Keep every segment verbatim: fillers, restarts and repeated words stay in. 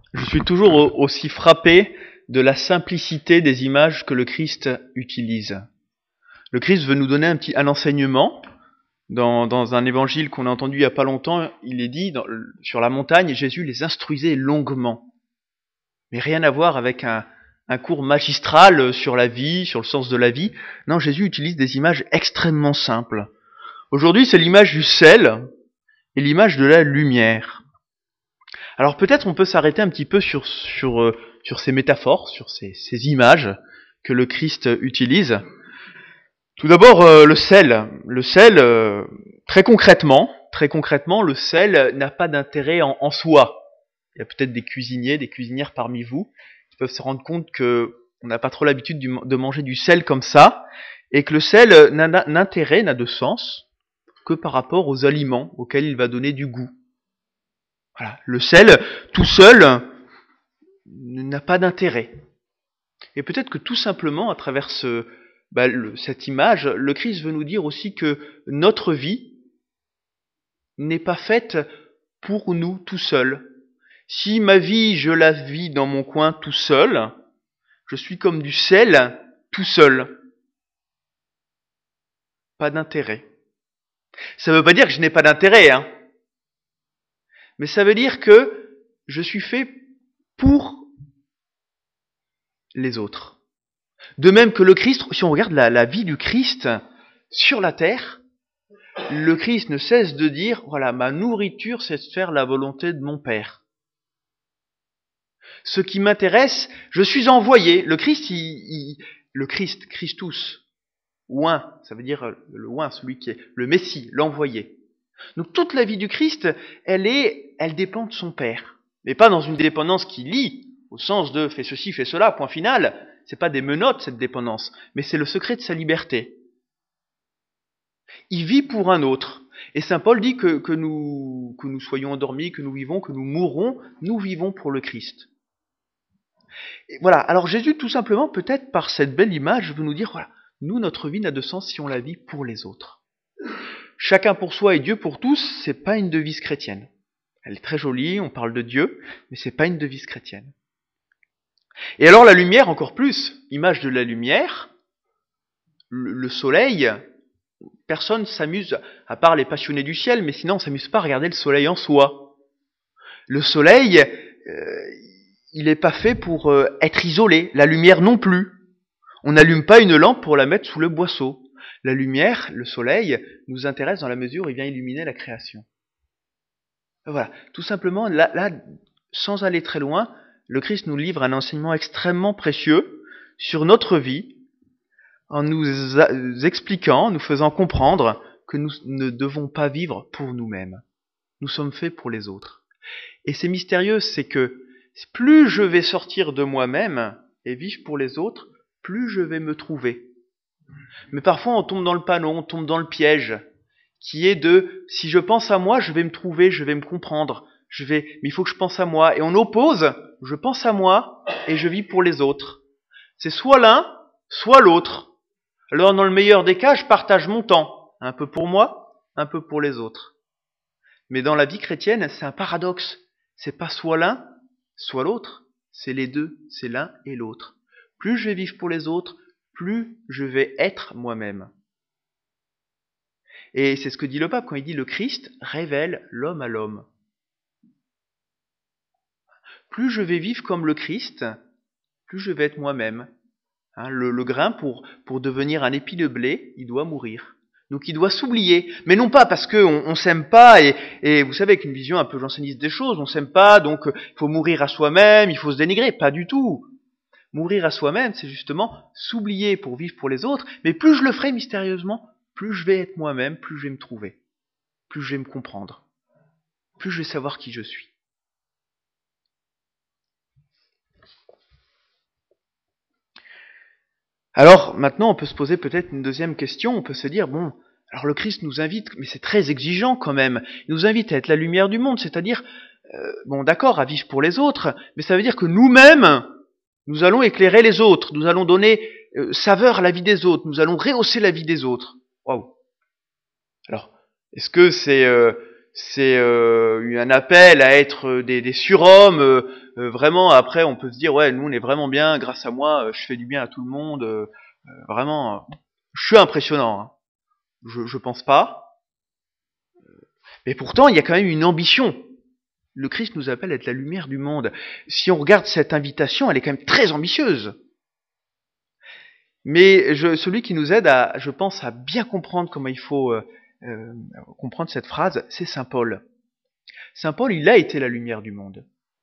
Je suis toujours aussi frappé de la simplicité des images que le Christ utilise. Le Christ veut nous donner un petit un enseignement. Dans, dans un évangile qu'on a entendu il n'y a pas longtemps, il est dit, dans, sur la montagne, Jésus les instruisait longuement. Mais rien à voir avec un, un cours magistral sur la vie, sur le sens de la vie. Non, Jésus utilise des images extrêmement simples. Aujourd'hui, c'est l'image du sel et l'image de la lumière. Alors peut-être on peut s'arrêter un petit peu sur, sur, euh, sur ces métaphores, sur ces, ces images que le Christ utilise. Tout d'abord, euh, le sel. Le sel, euh, très concrètement, très concrètement, le sel n'a pas d'intérêt en, en soi. Il y a peut-être des cuisiniers, des cuisinières parmi vous qui peuvent se rendre compte que on n'a pas trop l'habitude du, de manger du sel comme ça, et que le sel n'a d'intérêt, n'a de sens que par rapport aux aliments auxquels il va donner du goût. Voilà, le sel, tout seul, n'a pas d'intérêt. Et peut-être que tout simplement, à travers ce, bah, le, cette image, le Christ veut nous dire aussi que notre vie n'est pas faite pour nous tout seuls. Si ma vie, je la vis dans mon coin tout seul, je suis comme du sel tout seul. Pas d'intérêt. Ça ne veut pas dire que je n'ai pas d'intérêt, hein. Mais ça veut dire que je suis fait pour les autres. De même que le Christ, si on regarde la, la vie du Christ sur la terre, le Christ ne cesse de dire, voilà, ma nourriture, c'est de faire la volonté de mon Père. Ce qui m'intéresse, je suis envoyé. Le Christ, il, il, le Christ, Christus, oint, ça veut dire le oint, celui qui est le Messie, l'envoyé. Donc toute la vie du Christ, elle est, elle dépend de son Père. Mais pas dans une dépendance qui lie, au sens de fais ceci, fais cela, point final. C'est pas des menottes, cette dépendance, mais c'est le secret de sa liberté. Il vit pour un autre. Et saint Paul dit que, que, nous, que nous soyons endormis, que nous vivons, que nous mourrons, nous vivons pour le Christ. Et voilà. Alors Jésus, tout simplement, peut-être par cette belle image, veut nous dire, voilà, nous, notre vie n'a de sens si on la vit pour les autres. Chacun pour soi et Dieu pour tous, c'est pas une devise chrétienne. Elle est très jolie, on parle de Dieu, mais c'est pas une devise chrétienne. Et alors la lumière, encore plus, image de la lumière, le, le soleil, personne s'amuse, à part les passionnés du ciel, mais sinon on s'amuse pas à regarder le soleil en soi. Le soleil, euh, il n'est pas fait pour euh, être isolé, la lumière non plus. On n'allume pas une lampe pour la mettre sous le boisseau. La lumière, le soleil, nous intéresse dans la mesure où il vient illuminer la création. Voilà, tout simplement, là, là, sans aller très loin, le Christ nous livre un enseignement extrêmement précieux sur notre vie, en nous a- expliquant, nous faisant comprendre que nous ne devons pas vivre pour nous-mêmes. Nous sommes faits pour les autres. Et c'est mystérieux, c'est que plus je vais sortir de moi-même et vivre pour les autres, plus je vais me trouver. Mais parfois on tombe dans le panneau, on tombe dans le piège, qui est de si je pense à moi, je vais me trouver, je vais me comprendre, je vais, mais il faut que je pense à moi. Et on oppose, je pense à moi et je vis pour les autres. C'est soit l'un, soit l'autre. Alors dans le meilleur des cas, je partage mon temps, un peu pour moi, un peu pour les autres. Mais dans la vie chrétienne, c'est un paradoxe. C'est pas soit l'un, soit l'autre. C'est les deux, c'est l'un et l'autre. Plus je vais vivre pour les autres, plus je vais être moi-même. Et c'est ce que dit le pape quand il dit le Christ révèle l'homme à l'homme. Plus je vais vivre comme le Christ, plus je vais être moi-même. Hein, le, le grain, pour, pour devenir un épi de blé, il doit mourir. Donc il doit s'oublier. Mais non pas parce qu'on on s'aime pas, et, et vous savez, avec une vision un peu janséniste des choses, on s'aime pas, donc il faut mourir à soi-même, il faut se dénigrer. Pas du tout. Mourir à soi-même, c'est justement s'oublier pour vivre pour les autres, mais plus je le ferai mystérieusement, plus je vais être moi-même, plus je vais me trouver, plus je vais me comprendre, plus je vais savoir qui je suis. Alors maintenant, on peut se poser peut-être une deuxième question, on peut se dire, bon, alors le Christ nous invite, mais c'est très exigeant quand même, il nous invite à être la lumière du monde, c'est-à-dire, euh, bon d'accord, à vivre pour les autres, mais ça veut dire que nous-mêmes, nous allons éclairer les autres, nous allons donner euh, saveur à la vie des autres, nous allons rehausser la vie des autres. Waouh. Alors, est-ce que c'est, euh, c'est euh, un appel à être des, des surhommes. Euh, euh, vraiment, après, on peut se dire, ouais, nous, on est vraiment bien, grâce à moi, euh, je fais du bien à tout le monde. Euh, euh, vraiment, euh, je suis impressionnant. Hein. Je, je pense pas. Mais pourtant, il y a quand même une ambition. Le Christ nous appelle à être la lumière du monde. Si on regarde cette invitation, elle est quand même très ambitieuse. Mais je, celui qui nous aide, à, je pense, à bien comprendre comment il faut euh, euh, comprendre cette phrase, c'est saint Paul. Saint Paul, il a été la lumière du monde.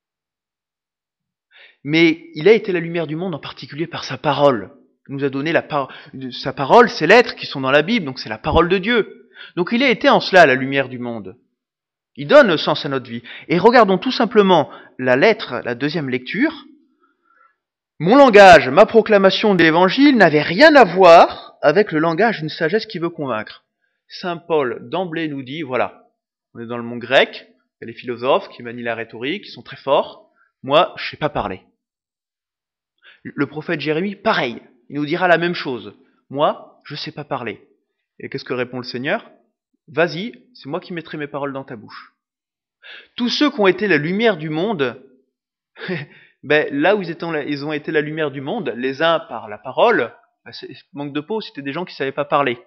Mais il a été la lumière du monde en particulier par sa parole. Il nous a donné la par- sa parole, ses lettres qui sont dans la Bible, donc c'est la parole de Dieu. Donc il a été en cela la lumière du monde. Il donne sens à notre vie. Et regardons tout simplement la lettre, la deuxième lecture. Mon langage, ma proclamation de l'évangile n'avait rien à voir avec le langage d'une sagesse qui veut convaincre. Saint Paul, d'emblée, nous dit, voilà, on est dans le monde grec, il y a les philosophes qui manient la rhétorique, qui sont très forts. Moi, je ne sais pas parler. Le prophète Jérémie, pareil, il nous dira la même chose. Moi, je ne sais pas parler. Et qu'est-ce que répond le Seigneur ? Vas-y, c'est moi qui mettrai mes paroles dans ta bouche. Tous ceux qui ont été la lumière du monde, ben, là où ils, étaient, ils ont été la lumière du monde, les uns par la parole, ben, manque de peau, c'était des gens qui ne savaient pas parler.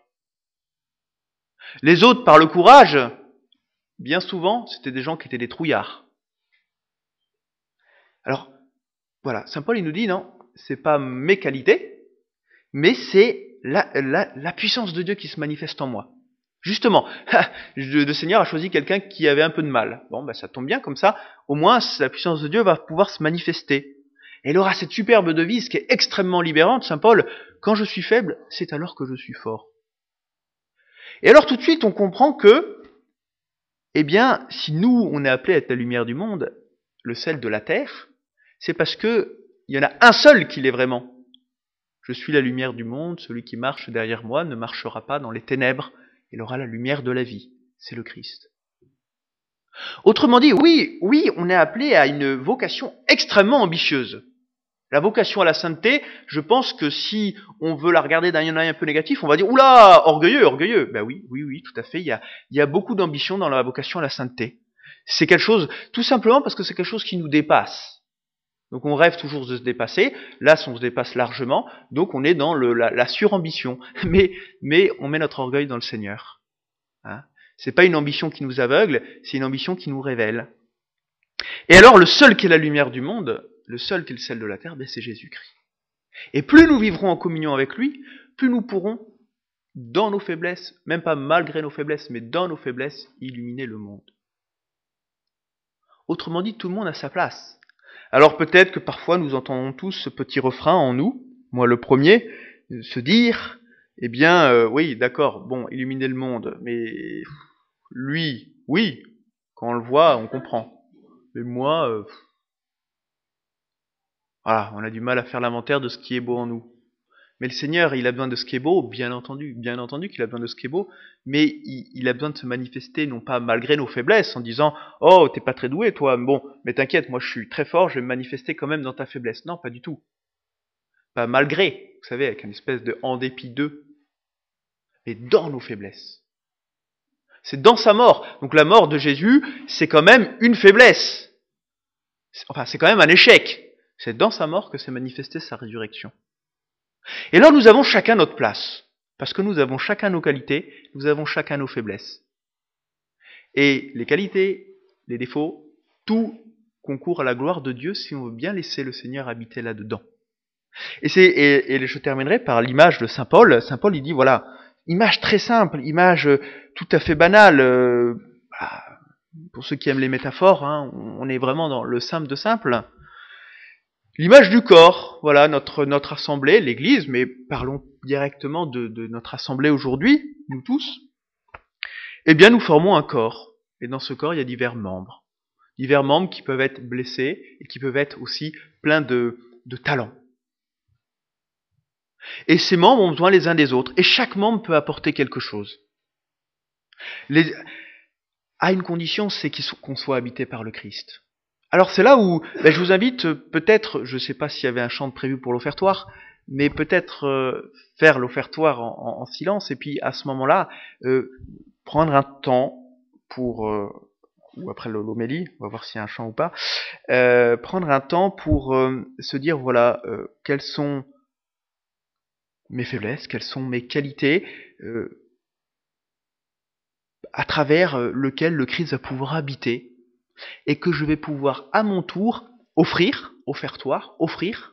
Les autres par le courage, bien souvent, c'était des gens qui étaient des trouillards. Alors, voilà, saint Paul il nous dit, non, c'est pas mes qualités, mais c'est la, la, la puissance de Dieu qui se manifeste en moi. Justement, le Seigneur a choisi quelqu'un qui avait un peu de mal. Bon, ben ça tombe bien, comme ça, au moins la puissance de Dieu va pouvoir se manifester. Et il aura cette superbe devise qui est extrêmement libérante, saint Paul, quand je suis faible, c'est alors que je suis fort. Et alors tout de suite, on comprend que, eh bien, si nous, on est appelés à être la lumière du monde, le sel de la terre, c'est parce que il y en a un seul qui l'est vraiment. Je suis la lumière du monde, celui qui marche derrière moi ne marchera pas dans les ténèbres, il aura la lumière de la vie, c'est le Christ. Autrement dit, oui, oui, on est appelé à une vocation extrêmement ambitieuse. La vocation à la sainteté, je pense que si on veut la regarder d'un œil un peu négatif, on va dire « Oula, orgueilleux, orgueilleux !» Ben oui, oui, oui, tout à fait, il y a, il y a beaucoup d'ambition dans la vocation à la sainteté. C'est quelque chose, tout simplement parce que c'est quelque chose qui nous dépasse. Donc on rêve toujours de se dépasser, là on se dépasse largement, donc on est dans le, la, la surambition, mais, mais on met notre orgueil dans le Seigneur. Hein, c'est pas une ambition qui nous aveugle, c'est une ambition qui nous révèle. Et alors le seul qui est la lumière du monde, le seul qui est le sel de la terre, ben c'est Jésus-Christ. Et plus nous vivrons en communion avec lui, plus nous pourrons, dans nos faiblesses, même pas malgré nos faiblesses, mais dans nos faiblesses, illuminer le monde. Autrement dit, tout le monde a sa place. Alors peut-être que parfois nous entendons tous ce petit refrain en nous, moi le premier, se dire, eh bien, euh, oui, d'accord, bon, illuminer le monde, mais lui, oui, quand on le voit, on comprend. Mais moi, euh, voilà, on a du mal à faire l'inventaire de ce qui est beau en nous. Mais le Seigneur, il a besoin de ce qui est beau, bien entendu, bien entendu qu'il a besoin de ce qui est beau, mais il, il a besoin de se manifester, non pas malgré nos faiblesses, en disant « Oh, t'es pas très doué, toi, bon, mais t'inquiète, moi je suis très fort, je vais me manifester quand même dans ta faiblesse. » Non, pas du tout. Pas malgré, vous savez, avec une espèce de « en dépit d'eux », mais dans nos faiblesses. C'est dans sa mort. Donc la mort de Jésus, c'est quand même une faiblesse. Enfin, c'est quand même un échec. C'est dans sa mort que s'est manifestée sa résurrection. Et là, nous avons chacun notre place, parce que nous avons chacun nos qualités, nous avons chacun nos faiblesses. Et les qualités, les défauts, tout concourt à la gloire de Dieu si on veut bien laisser le Seigneur habiter là-dedans. Et, c'est, et, et je terminerai par l'image de saint Paul. Saint Paul, il dit, voilà, image très simple, image tout à fait banale. Euh, voilà, pour ceux qui aiment les métaphores, hein, on est vraiment dans le simple de simple. L'image du corps, voilà, notre, notre assemblée, l'Église, mais parlons directement de, de notre assemblée aujourd'hui, nous tous. Eh bien, nous formons un corps. Et dans ce corps, il y a divers membres. Divers membres qui peuvent être blessés et qui peuvent être aussi pleins de, de talents. Et ces membres ont besoin les uns des autres. Et chaque membre peut apporter quelque chose. Les, à une condition, c'est qu'on soit habité par le Christ. Alors c'est là où ben, je vous invite peut-être, je ne sais pas s'il y avait un chant prévu pour l'offertoire, mais peut-être euh, faire l'offertoire en, en, en silence et puis à ce moment-là, euh, prendre un temps pour, euh, ou après l'homélie, on va voir s'il y a un chant ou pas, euh, prendre un temps pour euh, se dire, voilà, euh, quelles sont mes faiblesses, quelles sont mes qualités, euh, à travers euh, lequel le Christ va pouvoir habiter, et que je vais pouvoir à mon tour offrir, offertoire, offrir,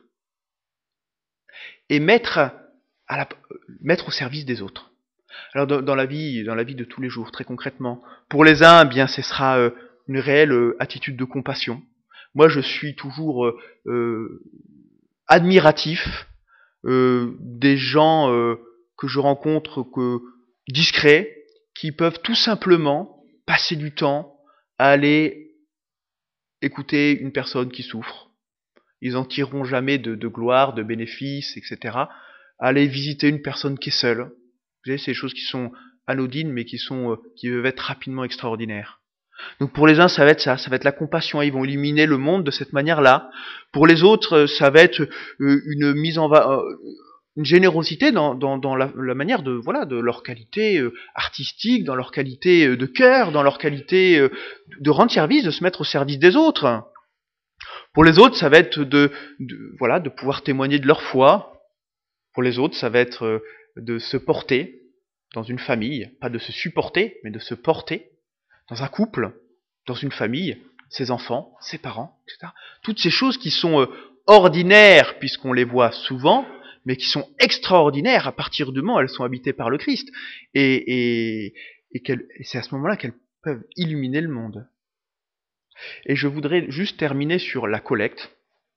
et mettre, à la, mettre au service des autres. Alors dans, dans la vie, dans la vie de tous les jours, très concrètement, pour les uns, eh bien, ce sera euh, une réelle euh, attitude de compassion. Moi, je suis toujours euh, euh, admiratif euh, des gens euh, que je rencontre, que discrets, qui peuvent tout simplement passer du temps à aller écouter une personne qui souffre. Ils n'en tireront jamais de, de gloire, de bénéfices, et cetera. Aller visiter une personne qui est seule. Vous savez, c'est des choses qui sont anodines, mais qui sont, euh, qui peuvent être rapidement extraordinaires. Donc pour les uns, ça va être ça, ça va être la compassion. Ils vont éliminer le monde de cette manière-là. Pour les autres, ça va être euh, une mise en va, euh, une générosité dans, dans, dans la, la manière de, voilà, de leur qualité euh, artistique, dans leur qualité euh, de cœur, dans leur qualité euh, de rendre service, de se mettre au service des autres. Pour les autres, ça va être de, de, voilà, de pouvoir témoigner de leur foi. Pour les autres, ça va être euh, de se porter dans une famille, pas de se supporter, mais de se porter dans un couple, dans une famille, ses enfants, ses parents, et cetera. Toutes ces choses qui sont euh, ordinaires, puisqu'on les voit souvent, mais qui sont extraordinaires à partir du moment où elles sont habitées par le Christ. Et, et, et, et c'est à ce moment-là qu'elles peuvent illuminer le monde. Et je voudrais juste terminer sur la collecte.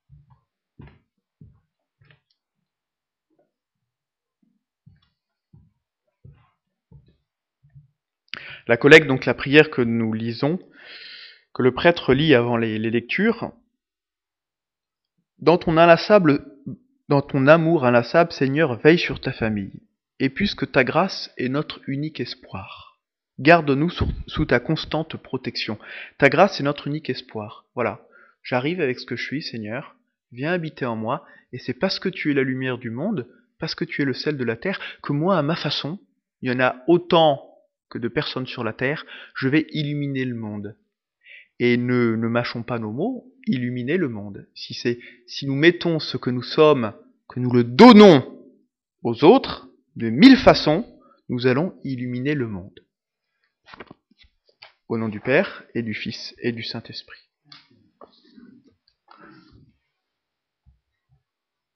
La collecte, donc la prière que nous lisons, que le prêtre lit avant les, les lectures. Dans ton inlassable, dans ton amour inlassable, Seigneur, veille sur ta famille. Et puisque ta grâce est notre unique espoir, garde-nous sous, sous ta constante protection. Ta grâce est notre unique espoir. Voilà. J'arrive avec ce que je suis, Seigneur. Viens habiter en moi. Et c'est parce que tu es la lumière du monde, parce que tu es le sel de la terre, que moi, à ma façon, il y en a autant que de personnes sur la terre, je vais illuminer le monde. Et ne, ne mâchons pas nos mots, illuminer le monde. Si, c'est, si nous mettons ce que nous sommes, que nous le donnons aux autres, de mille façons, nous allons illuminer le monde. Au nom du Père, et du Fils, et du Saint-Esprit.